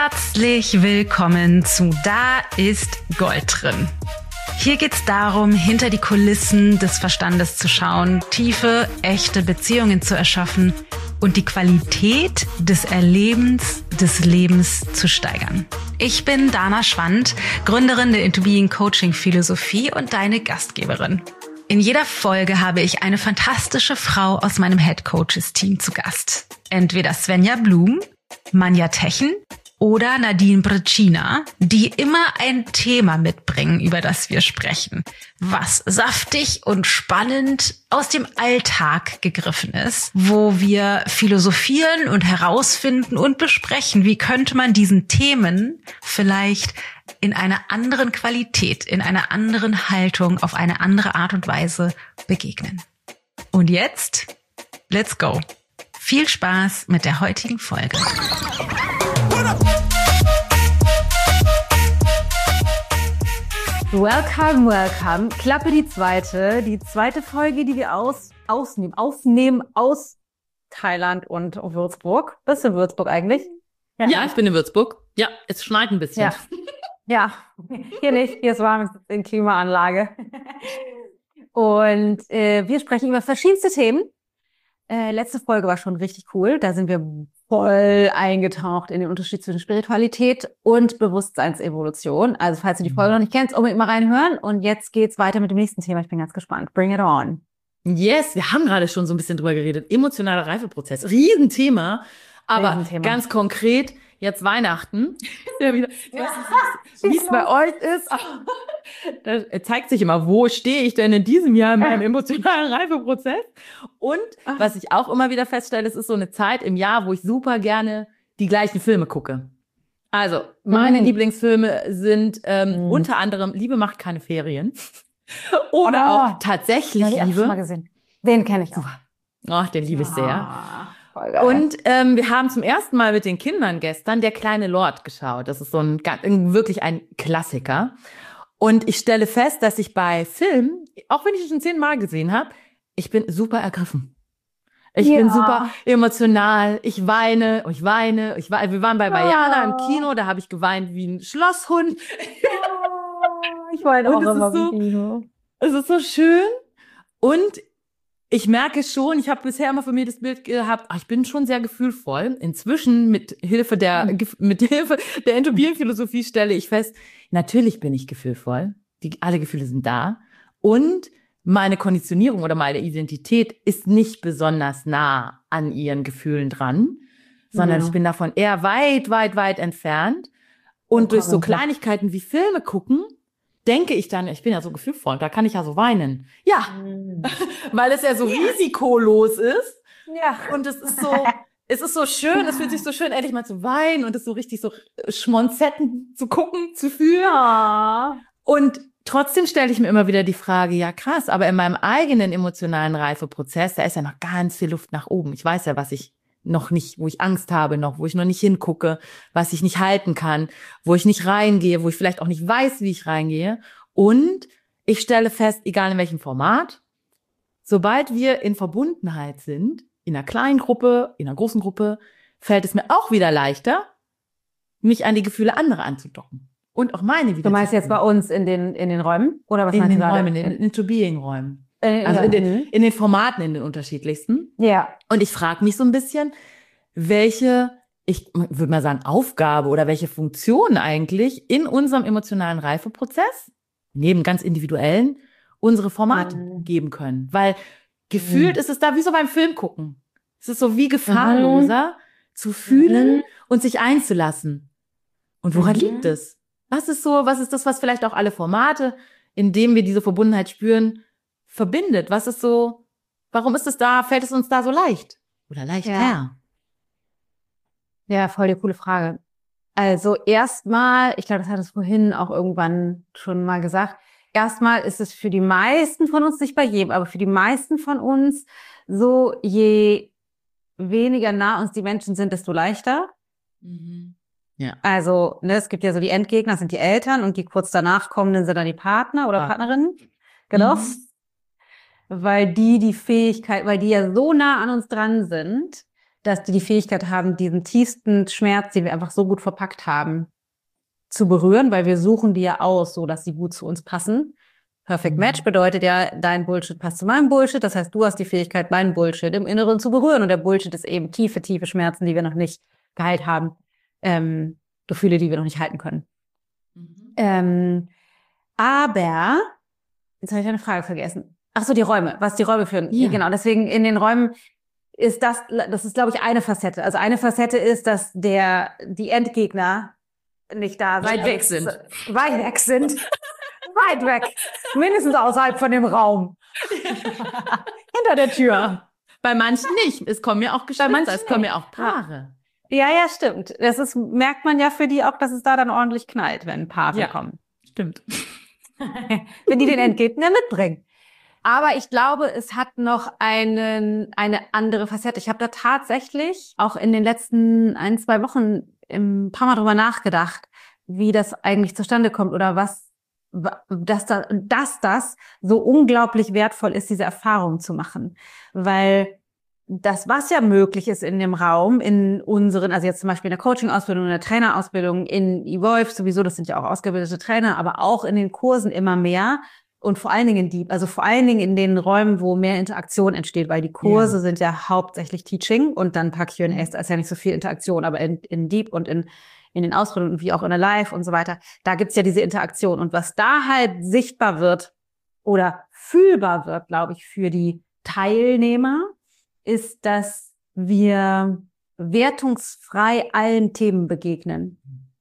Herzlich willkommen zu Da ist Gold drin. Hier geht's darum, hinter die Kulissen des Verstandes zu schauen, tiefe, echte Beziehungen zu erschaffen und die Qualität des Erlebens des Lebens zu steigern. Ich bin Dana Schwand, Gründerin der Into Being Coaching Philosophie und deine Gastgeberin. In jeder Folge habe ich eine fantastische Frau aus meinem Head Coaches Team zu Gast. Entweder Svenja Blum, Manja Techen oder Nadine Brecina, die immer ein Thema mitbringen, über das wir sprechen, was saftig und spannend aus dem Alltag gegriffen ist, wo wir philosophieren und herausfinden und besprechen, wie könnte man diesen Themen vielleicht in einer anderen Qualität, in einer anderen Haltung, auf eine andere Art und Weise begegnen. Und jetzt, let's go! Viel Spaß mit der heutigen Folge. Welcome, welcome. Klappe die zweite Folge, die wir ausnehmen aus Thailand und Würzburg. Bist du in Würzburg eigentlich? Ja, ich bin in Würzburg. Ja, es schneit ein bisschen. Ja, hier nicht. Hier ist warm in Klimaanlage. Und wir sprechen über verschiedenste Themen. Letzte Folge war schon richtig cool. Da sind wir voll eingetaucht in den Unterschied zwischen Spiritualität und Bewusstseinsevolution. Also falls du die Folge noch nicht kennst, unbedingt mal reinhören. Und jetzt geht's weiter mit dem nächsten Thema. Ich bin ganz gespannt. Bring it on. Yes, wir haben gerade schon so ein bisschen drüber geredet. Emotionaler Reifeprozess. Riesenthema. Aber ganz konkret, jetzt Weihnachten. Ja, wieder. Wie es bei euch ist. Da zeigt sich immer, wo stehe ich denn in diesem Jahr in meinem emotionalen Reifeprozess? Und was ich auch immer wieder feststelle, es ist so eine Zeit im Jahr, wo ich super gerne die gleichen Filme gucke. Also, meine Lieblingsfilme sind unter anderem Liebe macht keine Ferien. Oder auch tatsächlich Liebe. Ich schon mal gesehen. Den kenne ich auch. Ach, den liebe ich sehr. Und wir haben zum ersten Mal mit den Kindern gestern Der kleine Lord geschaut. Das ist so wirklich ein Klassiker. Und ich stelle fest, dass ich bei Filmen, auch wenn ich es schon 10-mal gesehen habe, ich bin super ergriffen. Ich bin super emotional. Ich weine. Wir waren bei Vajana im Kino, da habe ich geweint wie ein Schlosshund. Ich weine auch immer im Kino. Es ist so schön. Und ich merke schon, ich habe bisher immer von mir das Bild gehabt, ich bin schon sehr gefühlvoll. Inzwischen mit Hilfe der Into Being Philosophie stelle ich fest, natürlich bin ich gefühlvoll. Alle Gefühle sind da. Und meine Konditionierung oder meine Identität ist nicht besonders nah an ihren Gefühlen dran, sondern ich bin davon eher weit, weit, weit entfernt. Und durch so Kleinigkeiten wie Filme gucken, denke ich dann, ich bin ja so gefühlvoll, da kann ich ja so weinen. Ja, weil es ja so risikolos ist. Ja. Und es ist so schön, es fühlt sich so schön, endlich mal zu weinen und es so richtig so schmonzetten zu gucken, zu fühlen. Ja. Und trotzdem stelle ich mir immer wieder die Frage, ja krass, aber in meinem eigenen emotionalen Reifeprozess, da ist ja noch ganz viel Luft nach oben. Ich weiß ja, was ich noch nicht, wo ich Angst habe noch, wo ich noch nicht hingucke, was ich nicht halten kann, wo ich nicht reingehe, wo ich vielleicht auch nicht weiß, wie ich reingehe. Und ich stelle fest, egal in welchem Format, sobald wir in Verbundenheit sind, in einer kleinen Gruppe, in einer großen Gruppe, fällt es mir auch wieder leichter, mich an die Gefühle anderer anzudocken. Und auch meine wieder. Du meinst jetzt bei uns in den Räumen? Oder was meinst du gerade? In den Into-Being-Räumen. Also in den Formaten, in den unterschiedlichsten. Ja. Und ich frage mich so ein bisschen, welche, ich würde mal sagen, Aufgabe oder welche Funktion eigentlich in unserem emotionalen Reifeprozess, neben ganz individuellen, unsere Formate geben können. Weil gefühlt ist es da wie so beim Film gucken. Es ist so wie gefahrloser zu fühlen und sich einzulassen. Und woran liegt es? Was ist das, was vielleicht auch alle Formate, in denen wir diese Verbundenheit spüren, verbindet? Was ist so, warum ist es da, fällt es uns da so leicht? Oder leichter? Ja, voll die coole Frage. Also erstmal, ich glaube, das hat es vorhin auch irgendwann schon mal gesagt, erstmal ist es für die meisten von uns, nicht bei jedem, aber für die meisten von uns so, je weniger nah uns die Menschen sind, desto leichter. Ja. Also, es gibt ja so die Endgegner, sind die Eltern und die kurz danach kommenden sind dann die Partner oder Partnerinnen. Genau. Weil die Fähigkeit, weil die ja so nah an uns dran sind, dass die Fähigkeit haben, diesen tiefsten Schmerz, den wir einfach so gut verpackt haben, zu berühren, weil wir suchen die ja aus, so dass sie gut zu uns passen. Perfect Match bedeutet ja, dein Bullshit passt zu meinem Bullshit. Das heißt, du hast die Fähigkeit, meinen Bullshit im Inneren zu berühren. Und der Bullshit ist eben tiefe, tiefe Schmerzen, die wir noch nicht geheilt haben. Gefühle, die wir noch nicht halten können. Aber, jetzt habe ich eine Frage vergessen. Ach so, die Räume, was die Räume führen. Ja. Genau, deswegen in den Räumen ist das ist, glaube ich, eine Facette. Also eine Facette ist, dass die Endgegner nicht da sind. Weit weg sind. Weit weg sind. Weit weg. Mindestens außerhalb von dem Raum. Hinter der Tür. Bei manchen nicht. Es kommen ja auch Geschwister, es kommen ja auch Paare. Ja, stimmt. Merkt man ja für die auch, dass es da dann ordentlich knallt, wenn Paare kommen. Stimmt. Wenn die den Endgegner mitbringen. Aber ich glaube, es hat noch eine andere Facette. Ich habe da tatsächlich auch in den letzten 1-2 Wochen ein paar Mal drüber nachgedacht, wie das eigentlich zustande kommt oder dass das so unglaublich wertvoll ist, diese Erfahrung zu machen. Weil das, was ja möglich ist in dem Raum, in unseren, also jetzt zum Beispiel in der Coaching-Ausbildung, in der Trainerausbildung, in Evolve sowieso, das sind ja auch ausgebildete Trainer, aber auch in den Kursen immer mehr und vor allen Dingen vor allen Dingen in den Räumen, wo mehr Interaktion entsteht, weil die Kurse sind ja hauptsächlich Teaching und dann ein paar Q&As, da ist ja nicht so viel Interaktion, aber in Deep und in den Ausbildungen wie auch in der Live und so weiter, da gibt's ja diese Interaktion. Und was da halt sichtbar wird oder fühlbar wird, glaube ich, für die Teilnehmer, ist, dass wir wertungsfrei allen Themen begegnen.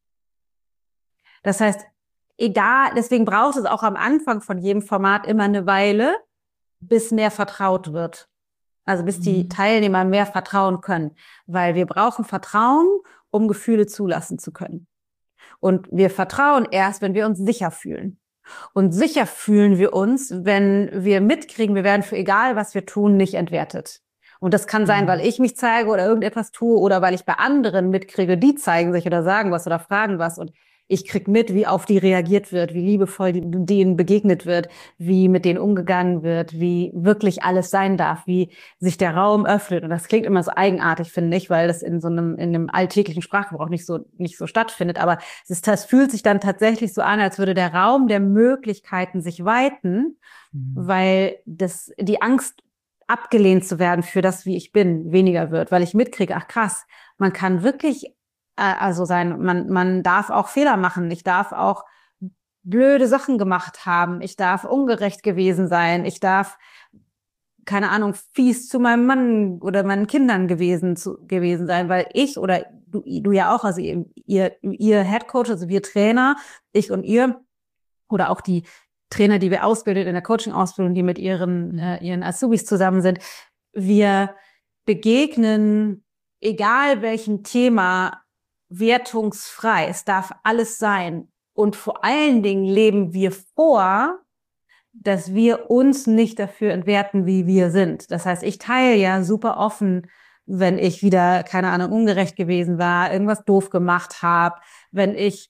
Das heißt, deswegen braucht es auch am Anfang von jedem Format immer eine Weile, bis mehr vertraut wird. Also bis die Teilnehmer mehr vertrauen können. Weil wir brauchen Vertrauen, um Gefühle zulassen zu können. Und wir vertrauen erst, wenn wir uns sicher fühlen. Und sicher fühlen wir uns, wenn wir mitkriegen, wir werden für egal, was wir tun, nicht entwertet. Und das kann sein, weil ich mich zeige oder irgendetwas tue oder weil ich bei anderen mitkriege, die zeigen sich oder sagen was oder fragen was und ich krieg mit, wie auf die reagiert wird, wie liebevoll denen begegnet wird, wie mit denen umgegangen wird, wie wirklich alles sein darf, wie sich der Raum öffnet. Und das klingt immer so eigenartig, finde ich, weil das in einem alltäglichen Sprachgebrauch nicht so stattfindet. Aber das fühlt sich dann tatsächlich so an, als würde der Raum der Möglichkeiten sich weiten, weil die Angst, abgelehnt zu werden für das, wie ich bin, weniger wird, weil ich mitkriege, ach krass, man kann wirklich man darf auch Fehler machen, ich darf auch blöde Sachen gemacht haben, ich darf ungerecht gewesen sein, ich darf, keine Ahnung, fies zu meinem Mann oder meinen Kindern gewesen sein, weil ich oder du ja auch, also ihr Head Coach, also wir Trainer, ich und ihr oder auch die Trainer, die wir ausbilden in der Coaching-Ausbildung, die mit ihren Azubis zusammen sind, wir begegnen, egal welchem Thema, wertungsfrei. Es darf alles sein. Und vor allen Dingen leben wir vor, dass wir uns nicht dafür entwerten, wie wir sind. Das heißt, ich teile ja super offen, wenn ich wieder, keine Ahnung, ungerecht gewesen war, irgendwas doof gemacht habe, wenn ich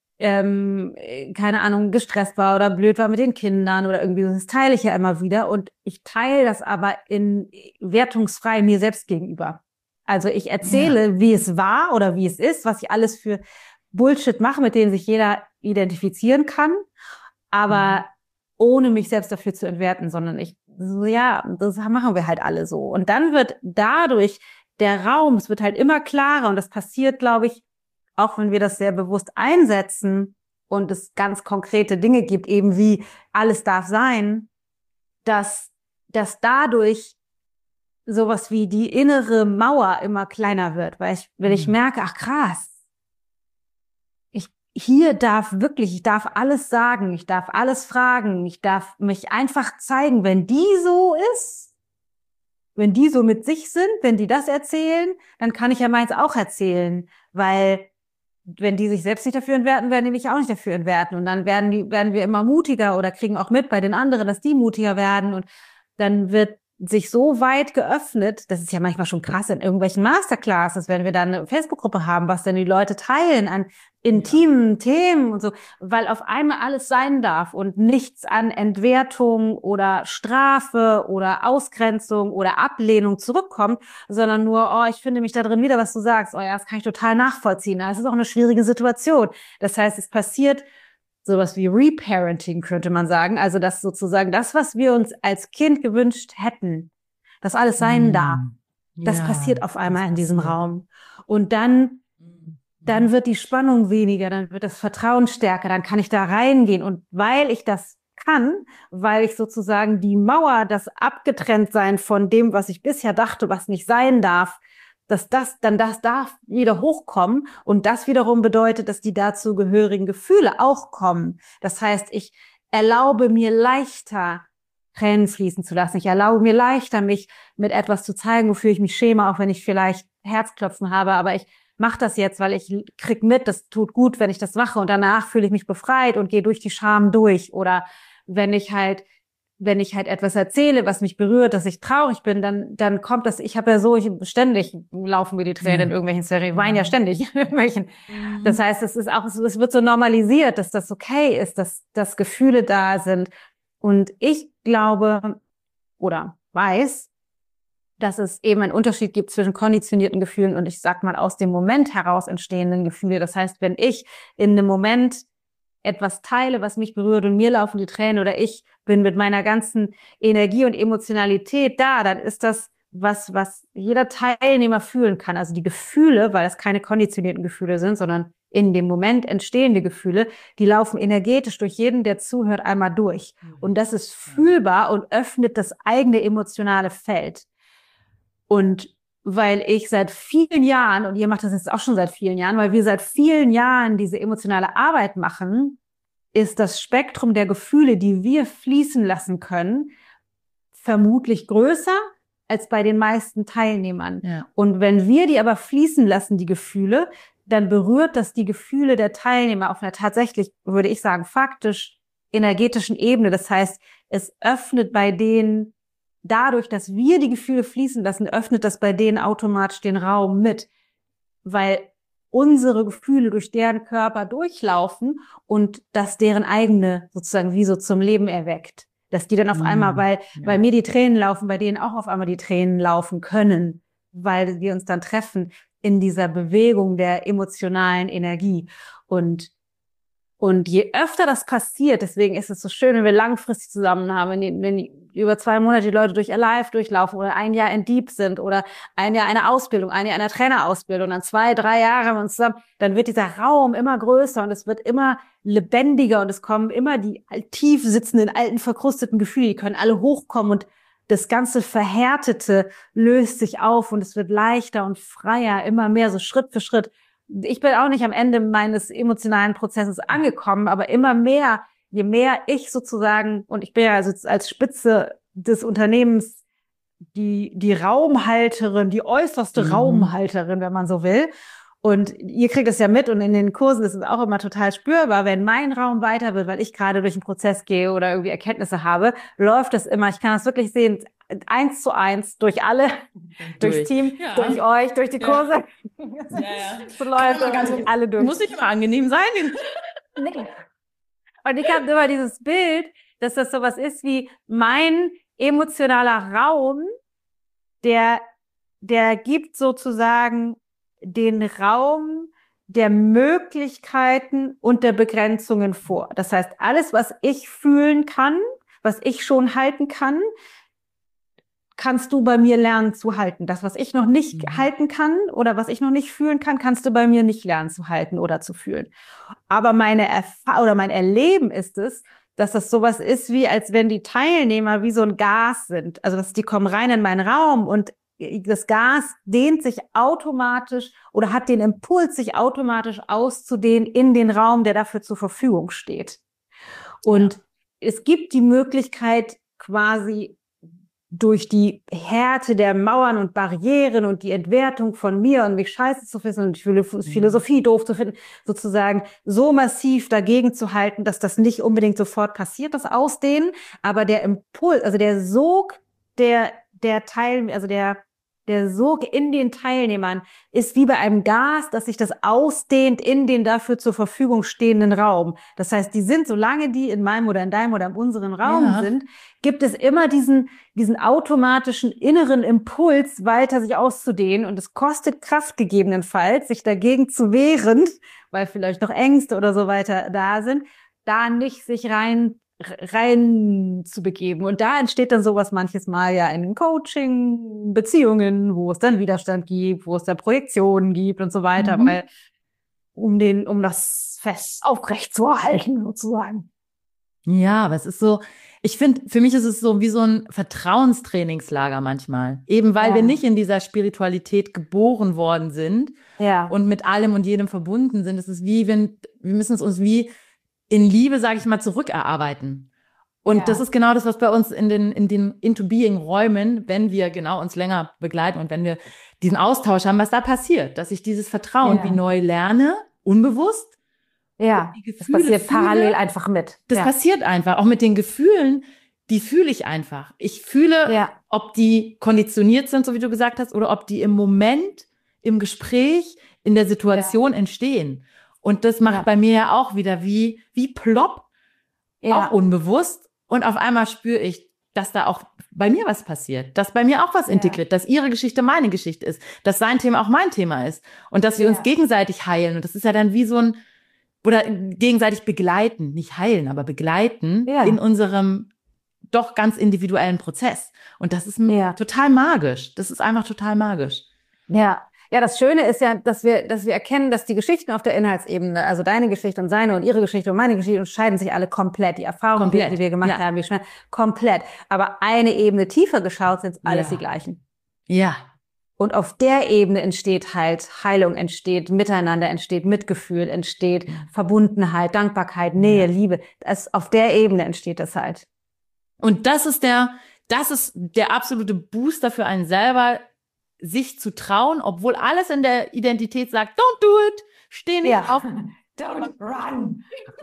keine Ahnung, gestresst war oder blöd war mit den Kindern oder irgendwie so. Das teile ich ja immer wieder und ich teile das aber in wertungsfrei mir selbst gegenüber. Also ich erzähle, wie es war oder wie es ist, was ich alles für Bullshit mache, mit dem sich jeder identifizieren kann, aber ohne mich selbst dafür zu entwerten, sondern das machen wir halt alle so. Und dann wird dadurch der Raum, es wird halt immer klarer und das passiert, glaube ich, auch wenn wir das sehr bewusst einsetzen und es ganz konkrete Dinge gibt, eben wie alles darf sein, dass dadurch sowas wie die innere Mauer immer kleiner wird, weil ich merke, ach krass, ich darf alles sagen, ich darf alles fragen, ich darf mich einfach zeigen, wenn die so ist, wenn die so mit sich sind, wenn die das erzählen, dann kann ich ja meins auch erzählen, weil wenn die sich selbst nicht dafür entwerten, werden die mich auch nicht dafür entwerten. Und dann werden wir immer mutiger oder kriegen auch mit bei den anderen, dass die mutiger werden. Und dann wird sich so weit geöffnet, das ist ja manchmal schon krass in irgendwelchen Masterclasses, wenn wir dann eine Facebook-Gruppe haben, was dann die Leute teilen an intimen Themen und so, weil auf einmal alles sein darf und nichts an Entwertung oder Strafe oder Ausgrenzung oder Ablehnung zurückkommt, sondern nur, oh, ich finde mich da drin wieder, was du sagst, oh ja, das kann ich total nachvollziehen. Das ist auch eine schwierige Situation. Das heißt, es passiert sowas wie Reparenting, könnte man sagen. Also, dass sozusagen das, was wir uns als Kind gewünscht hätten, dass alles sein darf, das passiert auf einmal in diesem Raum. Und dann wird die Spannung weniger, dann wird das Vertrauen stärker, dann kann ich da reingehen. Und weil ich das kann, weil ich sozusagen die Mauer, das Abgetrenntsein von dem, was ich bisher dachte, was nicht sein darf, das darf wieder hochkommen und das wiederum bedeutet, dass die dazu gehörigen Gefühle auch kommen. Das heißt, ich erlaube mir leichter Tränen fließen zu lassen. Ich erlaube mir leichter, mich mit etwas zu zeigen, wofür ich mich schäme, auch wenn ich vielleicht Herzklopfen habe, aber ich mache das jetzt, weil ich krieg mit, das tut gut, wenn ich das mache und danach fühle ich mich befreit und gehe durch die Scham durch. Oder wenn ich halt etwas erzähle, was mich berührt, dass ich traurig bin, dann kommt das, ständig laufen mir die Tränen in irgendwelchen Serien, weinen ja ständig in irgendwelchen. Das heißt, es wird so normalisiert, dass das okay ist, dass Gefühle da sind. Und ich glaube oder weiß, dass es eben einen Unterschied gibt zwischen konditionierten Gefühlen und ich sag mal aus dem Moment heraus entstehenden Gefühle. Das heißt, wenn ich in einem Moment etwas teile, was mich berührt und mir laufen die Tränen oder ich bin mit meiner ganzen Energie und Emotionalität da, dann ist das was jeder Teilnehmer fühlen kann. Also die Gefühle, weil das keine konditionierten Gefühle sind, sondern in dem Moment entstehende Gefühle, die laufen energetisch durch jeden, der zuhört, einmal durch. Und das ist fühlbar und öffnet das eigene emotionale Feld. Und weil ich seit vielen Jahren, und ihr macht das jetzt auch schon seit vielen Jahren, weil wir seit vielen Jahren diese emotionale Arbeit machen, ist das Spektrum der Gefühle, die wir fließen lassen können, vermutlich größer als bei den meisten Teilnehmern. Ja. Und wenn wir die aber fließen lassen, die Gefühle, dann berührt das die Gefühle der Teilnehmer auf einer tatsächlich, würde ich sagen, faktisch energetischen Ebene. Das heißt, es öffnet bei denen dadurch, dass wir die Gefühle fließen lassen, öffnet das bei denen automatisch den Raum mit, weil unsere Gefühle durch deren Körper durchlaufen und das deren eigene sozusagen wie so zum Leben erweckt. Dass die dann auf einmal, weil mir die Tränen laufen, bei denen auch auf einmal die Tränen laufen können, weil wir uns dann treffen in dieser Bewegung der emotionalen Energie. Und je öfter das passiert, deswegen ist es so schön, wenn wir langfristig zusammen haben, wenn über 2 Monate die Leute durch Alive durchlaufen oder 1 Jahr in Deep sind oder 1 Jahr eine Ausbildung, 1 Jahr einer Trainerausbildung, dann 2, 3 Jahre haben wir uns zusammen, dann wird dieser Raum immer größer und es wird immer lebendiger und es kommen immer die tief sitzenden, alten, verkrusteten Gefühle, die können alle hochkommen und das ganze Verhärtete löst sich auf und es wird leichter und freier, immer mehr so Schritt für Schritt. Ich bin auch nicht am Ende meines emotionalen Prozesses angekommen, aber immer mehr, je mehr ich sozusagen, und ich bin ja also als Spitze des Unternehmens die Raumhalterin, die äußerste Raumhalterin, wenn man so will. Und ihr kriegt es ja mit und in den Kursen ist es auch immer total spürbar, wenn mein Raum weiter wird, weil ich gerade durch einen Prozess gehe oder irgendwie Erkenntnisse habe, läuft das immer, ich kann das wirklich sehen, 1:1 durch alle, durchs Team, durch euch, durch die Kurse. So Leute, alle durch. Muss nicht immer angenehm sein. Nee. Und ich habe immer dieses Bild, dass das sowas ist wie mein emotionaler Raum, der gibt sozusagen den Raum der Möglichkeiten und der Begrenzungen vor. Das heißt, alles, was ich fühlen kann, was ich schon halten kann, kannst du bei mir lernen zu halten. Das, was ich noch nicht halten kann oder was ich noch nicht fühlen kann, kannst du bei mir nicht lernen zu halten oder zu fühlen. Aber mein Erleben ist es, dass das sowas ist, wie als wenn die Teilnehmer wie so ein Gas sind. Also die kommen rein in meinen Raum und das Gas dehnt sich automatisch oder hat den Impuls, sich automatisch auszudehnen in den Raum, der dafür zur Verfügung steht. Und es gibt die Möglichkeit, quasi durch die Härte der Mauern und Barrieren und die Entwertung von mir und mich scheiße zu finden und die Philosophie doof zu finden, sozusagen so massiv dagegen zu halten, dass das nicht unbedingt sofort passiert, das Ausdehnen, aber der Impuls, also der Sog der Sog in den Teilnehmern ist wie bei einem Gas, dass sich das ausdehnt in den dafür zur Verfügung stehenden Raum. Das heißt, solange die in meinem oder in deinem oder in unserem Raum sind, gibt es immer diesen automatischen inneren Impuls, weiter sich auszudehnen. Und es kostet Kraft gegebenenfalls, sich dagegen zu wehren, weil vielleicht noch Ängste oder so weiter da sind, da nicht sich rein zu begeben. Und da entsteht dann sowas manches Mal ja in den Coaching, Beziehungen, wo es dann Widerstand gibt, wo es dann Projektionen gibt und so weiter, weil um das fest aufrecht zu erhalten, sozusagen. Ja, aber es ist so, ich finde, für mich ist es so wie so ein Vertrauenstrainingslager manchmal. Eben weil wir nicht in dieser Spiritualität geboren worden sind und mit allem und jedem verbunden sind. Es ist wie, wir müssen es uns wie in Liebe, sage ich mal, zurückerarbeiten. Und das ist genau das, was bei uns in den Into-Being-Räumen, wenn wir genau uns länger begleiten und wenn wir diesen Austausch haben, was da passiert, dass ich dieses Vertrauen wie neu lerne, unbewusst. Ja, das passiert parallel einfach mit. Das passiert einfach, auch mit den Gefühlen, die fühle ich einfach. Ich fühle, ob die konditioniert sind, so wie du gesagt hast, oder ob die im Moment, im Gespräch, in der Situation entstehen. Und das macht bei mir ja auch wieder wie plopp, auch unbewusst. Und auf einmal spüre ich, dass da auch bei mir was passiert, dass bei mir auch was integriert, dass ihre Geschichte meine Geschichte ist, dass sein Thema auch mein Thema ist und dass wir uns gegenseitig heilen. Und das ist ja dann wie so ein, oder gegenseitig begleiten, nicht heilen, aber begleiten in unserem doch ganz individuellen Prozess. Und das ist total magisch. Das ist einfach total magisch. Ja, das Schöne ist ja, dass wir erkennen, dass die Geschichten auf der Inhaltsebene, also deine Geschichte und seine und ihre Geschichte und meine Geschichte, unterscheiden sich alle komplett. Die Erfahrungen, die wir gemacht haben, komplett. Aber eine Ebene tiefer geschaut sind alles die gleichen. Ja. Und auf der Ebene entsteht halt Heilung, entsteht Miteinander, entsteht Mitgefühl, entsteht Verbundenheit, Dankbarkeit, Nähe, Liebe. Auf der Ebene entsteht das halt. Und das ist der absolute Booster für einen selber, sich zu trauen, obwohl alles in der Identität sagt, don't do it, steh nicht auf, don't run.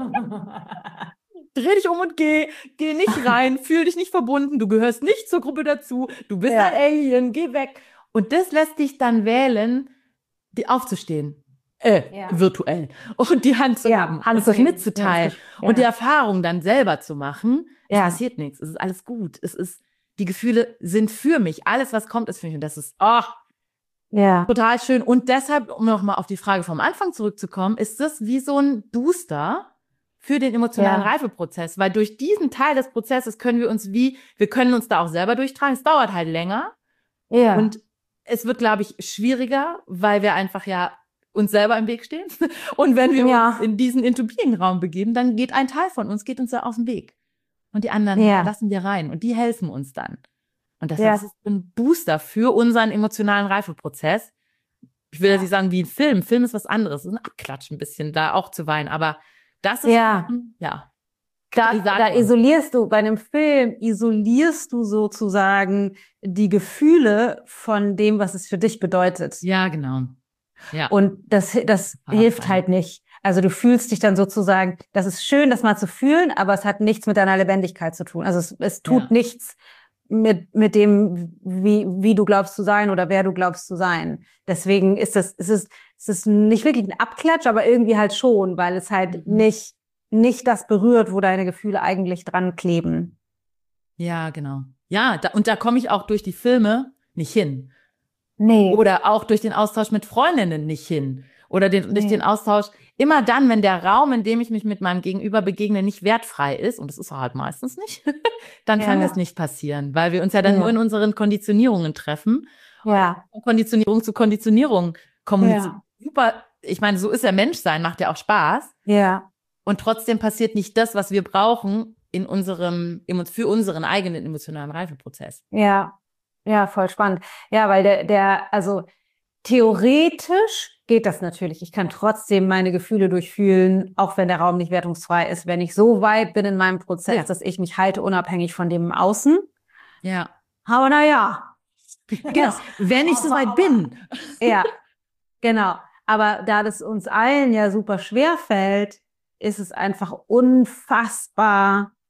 Dreh dich um und geh nicht rein, fühl dich nicht verbunden, du gehörst nicht zur Gruppe dazu, du bist ein Alien, geh weg. Und das lässt dich dann wählen, aufzustehen, virtuell, und die Hand zu haben, Hand sich mitzuteilen und die Erfahrung dann selber zu machen. Es passiert nichts, es ist alles gut, die Gefühle sind für mich. Alles, was kommt, ist für mich. Und das ist total schön. Und deshalb, um nochmal auf die Frage vom Anfang zurückzukommen, ist das wie so ein Booster für den emotionalen Reifeprozess. Weil durch diesen Teil des Prozesses können wir uns da auch selber durchtragen. Es dauert halt länger. Ja. Und es wird, glaube ich, schwieriger, weil wir einfach uns selber im Weg stehen. Und wenn wir uns in diesen Into-Being-Raum begeben, dann geht ein Teil von uns, da auf den Weg. Und die anderen lassen wir rein und die helfen uns dann. Und das ist ein Booster für unseren emotionalen Reifeprozess. Ich will jetzt nicht sagen wie ein Film. Film ist was anderes. Es ist ein Abklatsch ein bisschen, da auch zu weinen. Aber das ist, Da isolierst du, bei einem Film isolierst du sozusagen die Gefühle von dem, was es für dich bedeutet. Ja, genau. Ja. Und das hilft halt nicht. Also du fühlst dich dann sozusagen, das ist schön, das mal zu fühlen, aber es hat nichts mit deiner Lebendigkeit zu tun. Also es tut nichts mit dem, wie du glaubst zu sein oder wer du glaubst zu sein. Deswegen ist es ist nicht wirklich ein Abklatsch, aber irgendwie halt schon, weil es halt nicht das berührt, wo deine Gefühle eigentlich dran kleben. Ja, genau. Ja, da komme ich auch durch die Filme nicht hin. Nee. Oder auch durch den Austausch mit Freundinnen nicht hin. Oder durch den Austausch, immer dann, wenn der Raum, in dem ich mich mit meinem Gegenüber begegne, nicht wertfrei ist, und das ist er halt meistens nicht, dann kann das nicht passieren, weil wir uns ja dann nur in unseren Konditionierungen treffen. Ja. Und Konditionierung zu Konditionierung kommunizieren. Super, ich meine, so ist ja Menschsein, macht ja auch Spaß. Ja. Und trotzdem passiert nicht das, was wir brauchen für unseren eigenen emotionalen Reifeprozess. Ja. Ja, voll spannend. Ja, weil also theoretisch geht das natürlich. Ich kann trotzdem meine Gefühle durchfühlen, auch wenn der Raum nicht wertungsfrei ist, wenn ich so weit bin in meinem Prozess, dass ich mich halte, unabhängig von dem Außen. Ja. Aber Genau, wenn ich so weit bin. Ja, genau. Aber da das uns allen ja super schwer fällt, ist es einfach unfassbar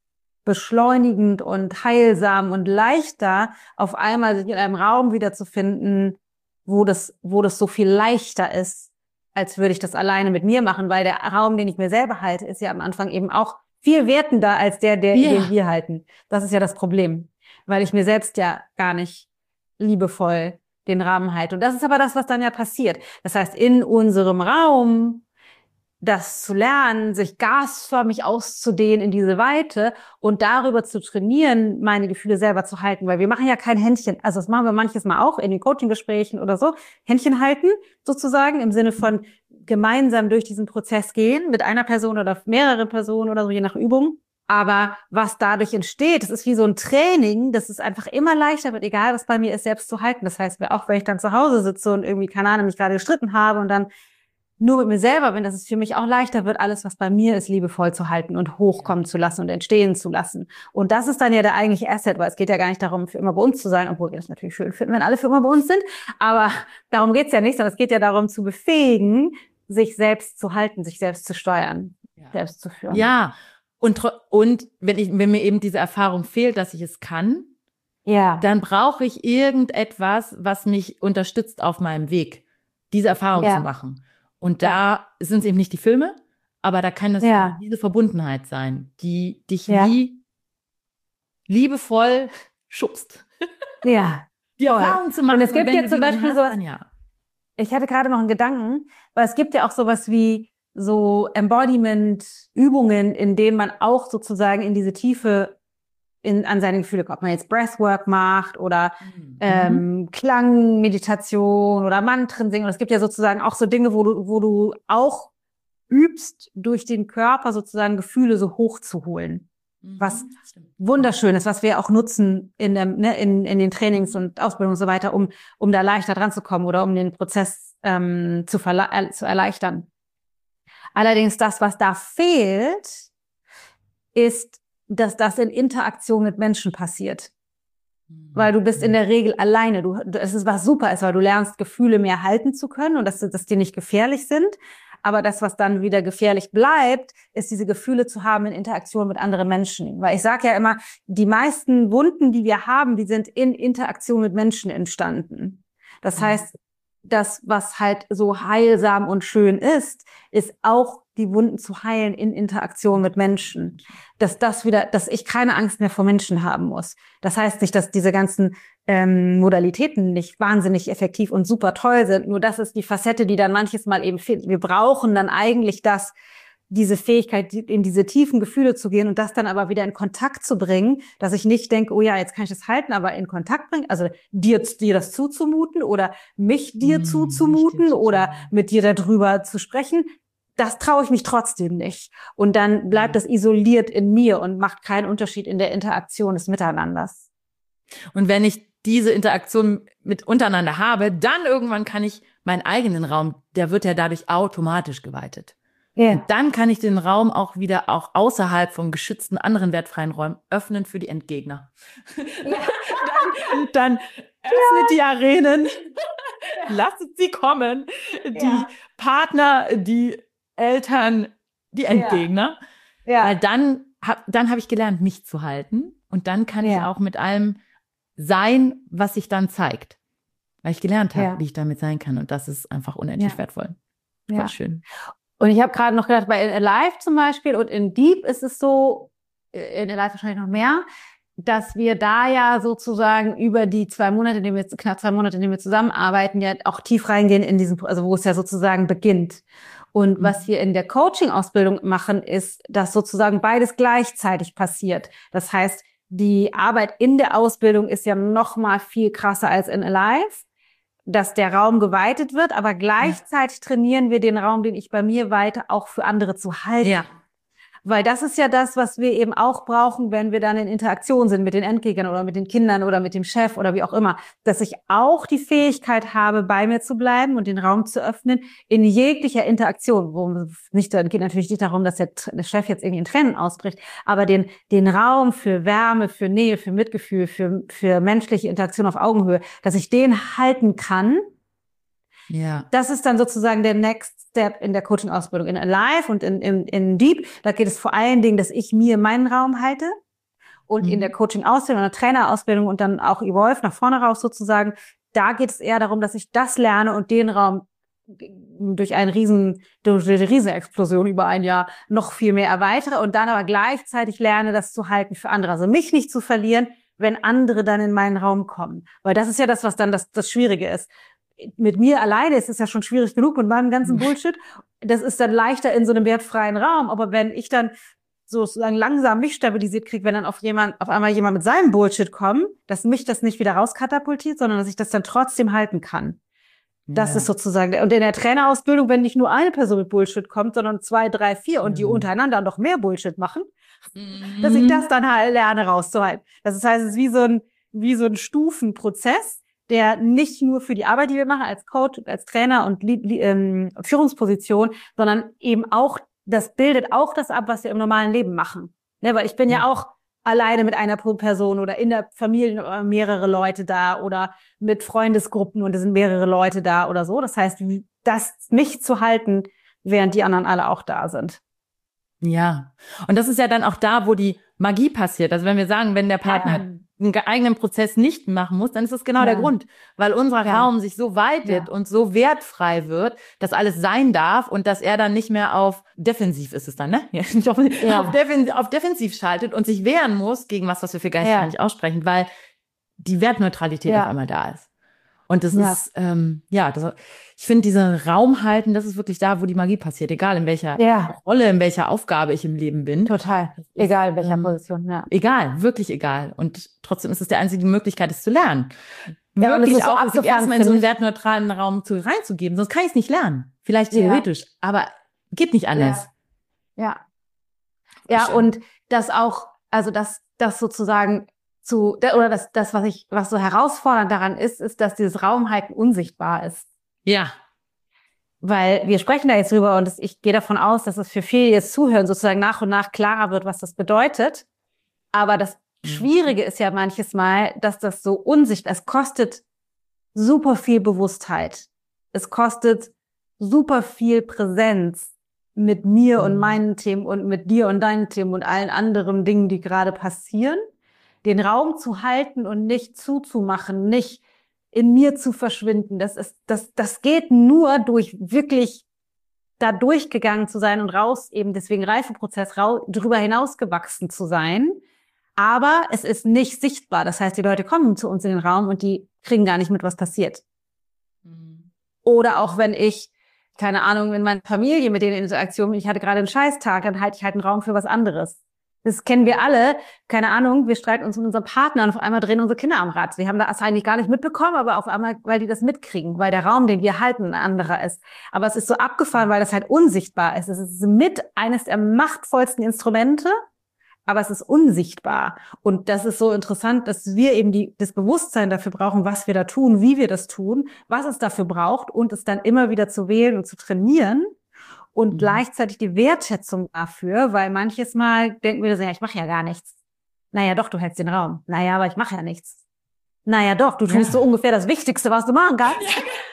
beschleunigend und heilsam und leichter, auf einmal sich in einem Raum wiederzufinden, wo das so viel leichter ist, als würde ich das alleine mit mir machen, weil der Raum, den ich mir selber halte, ist ja am Anfang eben auch viel wertender als den wir halten. Das ist ja das Problem, weil ich mir selbst ja gar nicht liebevoll den Rahmen halte. Und das ist aber das, was dann ja passiert. Das heißt, in unserem Raum das zu lernen, sich gasförmig auszudehnen in diese Weite und darüber zu trainieren, meine Gefühle selber zu halten. Weil wir machen ja kein Händchen, also das machen wir manches Mal auch in den Coaching-Gesprächen oder so, Händchen halten sozusagen, im Sinne von gemeinsam durch diesen Prozess gehen, mit einer Person oder mehreren Personen oder so, je nach Übung. Aber was dadurch entsteht, das ist wie so ein Training, dass es einfach immer leichter wird, egal was bei mir ist, selbst zu halten. Das heißt, auch wenn ich dann zu Hause sitze und irgendwie, keine Ahnung, mich gerade gestritten habe und dann nur mit mir selber bin, dass es für mich auch leichter wird, alles, was bei mir ist, liebevoll zu halten und hochkommen zu lassen und entstehen zu lassen. Und das ist dann ja der eigentliche Asset, weil es geht ja gar nicht darum, für immer bei uns zu sein, obwohl wir das natürlich schön finden, wenn alle für immer bei uns sind. Aber darum geht's ja nicht, sondern es geht ja darum, zu befähigen, sich selbst zu halten, sich selbst zu steuern, selbst zu führen. Ja, und wenn mir eben diese Erfahrung fehlt, dass ich es kann, dann brauche ich irgendetwas, was mich unterstützt auf meinem Weg, diese Erfahrung zu machen. Und da sind es eben nicht die Filme, aber da kann es diese Verbundenheit sein, die dich wie liebevoll schubst. Ja. Die Erfahrung zu machen. Und es gibt jetzt zum Beispiel sowas, dann ich hatte gerade noch einen Gedanken, weil es gibt ja auch sowas wie so Embodiment-Übungen, in denen man auch sozusagen in diese Tiefe an seine Gefühle kommt. Ob man jetzt Breathwork macht oder Klangmeditation oder Mantren singen. Und es gibt ja sozusagen auch so Dinge, wo du auch übst, durch den Körper sozusagen Gefühle so hochzuholen. Was wunderschön ist, was wir auch nutzen in den Trainings und Ausbildungen und so weiter, um da leichter dran zu kommen oder um den Prozess zu erleichtern. Allerdings das, was da fehlt, ist, dass das in Interaktion mit Menschen passiert. Weil du bist in der Regel alleine. Es ist was super ist, weil du lernst, Gefühle mehr halten zu können und dass die nicht gefährlich sind. Aber das, was dann wieder gefährlich bleibt, ist diese Gefühle zu haben in Interaktion mit anderen Menschen. Weil ich sage ja immer, die meisten Wunden, die wir haben, die sind in Interaktion mit Menschen entstanden. Das heißt, das, was halt so heilsam und schön ist auch die Wunden zu heilen in Interaktion mit Menschen. Dass ich keine Angst mehr vor Menschen haben muss. Das heißt nicht, dass diese ganzen Modalitäten nicht wahnsinnig effektiv und super toll sind. Nur das ist die Facette, die dann manches Mal eben fehlt. Wir brauchen dann eigentlich diese Fähigkeit, in diese tiefen Gefühle zu gehen und das dann aber wieder in Kontakt zu bringen, dass ich nicht denke, oh ja, jetzt kann ich das halten, aber in Kontakt bringen, also dir das zuzumuten oder mich dir zuzumuten oder mit dir darüber zu sprechen, das traue ich mich trotzdem nicht. Und dann bleibt das isoliert in mir und macht keinen Unterschied in der Interaktion des Miteinanders. Und wenn ich diese Interaktion mit untereinander habe, dann irgendwann kann ich meinen eigenen Raum, der wird ja dadurch automatisch geweitet. Yeah. Und dann kann ich den Raum auch wieder außerhalb von geschützten anderen wertfreien Räumen öffnen für die Entgegner. dann öffnet die Arenen, lasst sie kommen, die Partner, die Eltern, die Entgegner. Weil dann habe ich gelernt, mich zu halten und dann kann ich auch mit allem sein, was sich dann zeigt. Weil ich gelernt habe, wie ich damit sein kann und das ist einfach unendlich wertvoll. Voll schön. Und ich habe gerade noch gedacht, bei In Alive zum Beispiel und in Deep ist es so, in Alive wahrscheinlich noch mehr, dass wir da ja sozusagen über die knapp 2 Monate, in denen wir zusammenarbeiten, ja auch tief reingehen in diesen, also wo es ja sozusagen beginnt. Und was wir in der Coaching-Ausbildung machen, ist, dass sozusagen beides gleichzeitig passiert. Das heißt, die Arbeit in der Ausbildung ist ja noch mal viel krasser als in Alive, dass der Raum geweitet wird, aber gleichzeitig trainieren wir den Raum, den ich bei mir weite, auch für andere zu halten. Ja. Weil das ist ja das, was wir eben auch brauchen, wenn wir dann in Interaktion sind mit den Endgegnern oder mit den Kindern oder mit dem Chef oder wie auch immer, dass ich auch die Fähigkeit habe, bei mir zu bleiben und den Raum zu öffnen in jeglicher Interaktion. Dann geht natürlich nicht darum, dass der Chef jetzt irgendwie in Tränen ausbricht, aber den Raum für Wärme, für Nähe, für Mitgefühl, für menschliche Interaktion auf Augenhöhe, dass ich den halten kann. Ja. Das ist dann sozusagen der Next Step in der Coaching-Ausbildung. In Alive und in Deep, da geht es vor allen Dingen, dass ich mir meinen Raum halte und in der Coaching-Ausbildung, in der Trainerausbildung und dann auch Evolve nach vorne raus sozusagen, da geht es eher darum, dass ich das lerne und den Raum durch eine Riesenexplosion über ein Jahr noch viel mehr erweitere und dann aber gleichzeitig lerne, das zu halten für andere. Also mich nicht zu verlieren, wenn andere dann in meinen Raum kommen. Weil das ist ja das, was dann das Schwierige ist. Mit mir alleine ist es ja schon schwierig genug mit meinem ganzen Bullshit. Das ist dann leichter in so einem wertfreien Raum. Aber wenn ich dann sozusagen langsam mich stabilisiert kriege, wenn dann auf einmal jemand mit seinem Bullshit kommt, dass mich das nicht wieder rauskatapultiert, sondern dass ich das dann trotzdem halten kann. Das ist sozusagen, und in der Trainerausbildung, wenn nicht nur eine Person mit Bullshit kommt, sondern 2, 3, 4 und die untereinander noch mehr Bullshit machen, dass ich das dann halt lerne rauszuhalten. Das heißt, es ist wie so ein Stufenprozess, der nicht nur für die Arbeit, die wir machen, als Coach, als Trainer und Führungsposition, sondern eben auch, das bildet auch das ab, was wir im normalen Leben machen. Ne, weil ich bin ja auch alleine mit einer Person oder in der Familie mehrere Leute da oder mit Freundesgruppen und es sind mehrere Leute da oder so. Das heißt, das nicht zu halten, während die anderen alle auch da sind. Ja, und das ist ja dann auch da, wo die Magie passiert. Also wenn wir sagen, wenn der Partner einen eigenen Prozess nicht machen muss, dann ist das genau der Grund, weil unser Raum sich so weitet und so wertfrei wird, dass alles sein darf und dass er dann nicht mehr auf defensiv ist es dann, ne? Auf defensiv schaltet und sich wehren muss gegen was wir für Geister nicht aussprechen, weil die Wertneutralität auf einmal da ist. Und das ist, ich finde, diesen Raum halten, das ist wirklich da, wo die Magie passiert, egal in welcher Rolle, in welcher Aufgabe ich im Leben bin. Total. Egal in welcher Position, Egal, wirklich egal. Und trotzdem ist es die einzige Möglichkeit, es zu lernen. Ja, wirklich und auch sich erstmal in so einen wertneutralen Raum reinzugeben, sonst kann ich es nicht lernen. Vielleicht theoretisch, aber geht nicht anders. Ja, und das auch, also das sozusagen was so herausfordernd daran ist, dass dieses Raumhalten unsichtbar ist. Ja. Weil wir sprechen da jetzt drüber und ich gehe davon aus, dass es für viele jetzt zuhören, sozusagen nach und nach klarer wird, was das bedeutet. Aber das Schwierige ist ja manches Mal, dass das so unsichtbar ist. Es kostet super viel Bewusstheit. Es kostet super viel Präsenz mit mir und meinen Themen und mit dir und deinen Themen und allen anderen Dingen, die gerade passieren. Den Raum zu halten und nicht zuzumachen, nicht in mir zu verschwinden. Das geht nur durch wirklich da durchgegangen zu sein und raus, eben deswegen Reifeprozess, drüber hinausgewachsen zu sein. Aber es ist nicht sichtbar. Das heißt, die Leute kommen zu uns in den Raum und die kriegen gar nicht mit, was passiert. Oder auch wenn ich, keine Ahnung, in meiner Familie mit denen in Interaktion bin, ich hatte gerade einen Scheißtag, dann halte ich halt einen Raum für was anderes. Das kennen wir alle. Keine Ahnung, wir streiten uns mit unserem Partner und auf einmal drehen unsere Kinder am Rad. Wir haben das eigentlich gar nicht mitbekommen, aber auf einmal, weil die das mitkriegen, weil der Raum, den wir halten, ein anderer ist. Aber es ist so abgefahren, weil das halt unsichtbar ist. Es ist mit eines der machtvollsten Instrumente, aber es ist unsichtbar. Und das ist so interessant, dass wir eben das Bewusstsein dafür brauchen, was wir da tun, wie wir das tun, was es dafür braucht und es dann immer wieder zu wählen und zu trainieren. Und gleichzeitig die Wertschätzung dafür, weil manches Mal denken wir so, ja, ich mache ja gar nichts. Naja, doch, du hältst den Raum. Naja, aber ich mache ja nichts. Naja, doch, du tust so ungefähr das Wichtigste, was du machen kannst.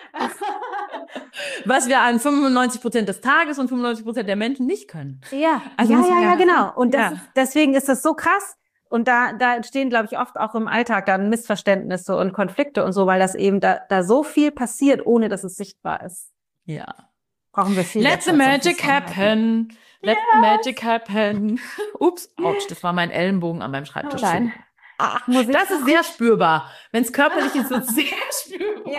Was wir an 95% des Tages und 95% der Menschen nicht können. Ja, also ja, genau. Und deswegen ist das so krass. Und da entstehen, glaube ich, oft auch im Alltag dann Missverständnisse und Konflikte und so, weil das eben da so viel passiert, ohne dass es sichtbar ist. Ja. Brauchen wir viel. Let the magic happen. Let the magic happen. Ups, ouch, das war mein Ellenbogen an meinem Schreibtisch. Nein. Das ist sehr spürbar. Wenn es körperlich ist, wird es sehr spürbar.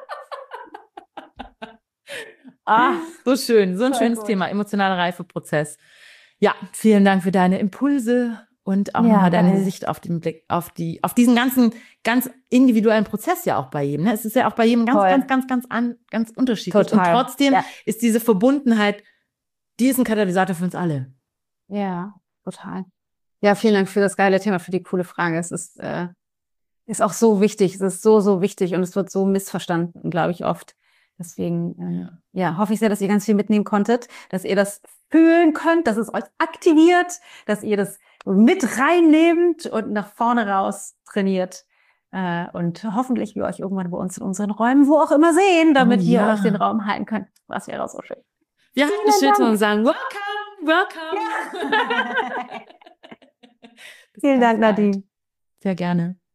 Ja. So schön. So ein schönes Thema. Emotionaler Reifeprozess. Ja, vielen Dank für deine Impulse und auch nochmal deine Sicht auf den Blick, auf diesen ganz individuellen Prozess ja auch bei jedem. Ne? Es ist ja auch bei jedem ganz unterschiedlich. Total. Und trotzdem ist diese Verbundenheit, die ist ein Katalysator für uns alle. Ja, total. Ja, vielen Dank für das geile Thema, für die coole Frage. Es ist auch so wichtig. Es ist so wichtig und es wird so missverstanden, glaube ich, oft. Deswegen, hoffe ich sehr, dass ihr ganz viel mitnehmen konntet, dass ihr das fühlen könnt, dass es euch aktiviert, dass ihr das mit reinnehmt und nach vorne raus trainiert. Und hoffentlich wir euch irgendwann bei uns in unseren Räumen, wo auch immer, sehen, damit ihr euch den Raum halten könnt. Was wäre so schön. Wir halten Schritte und sagen, welcome. Vielen Dank, Nadine. Sehr gerne.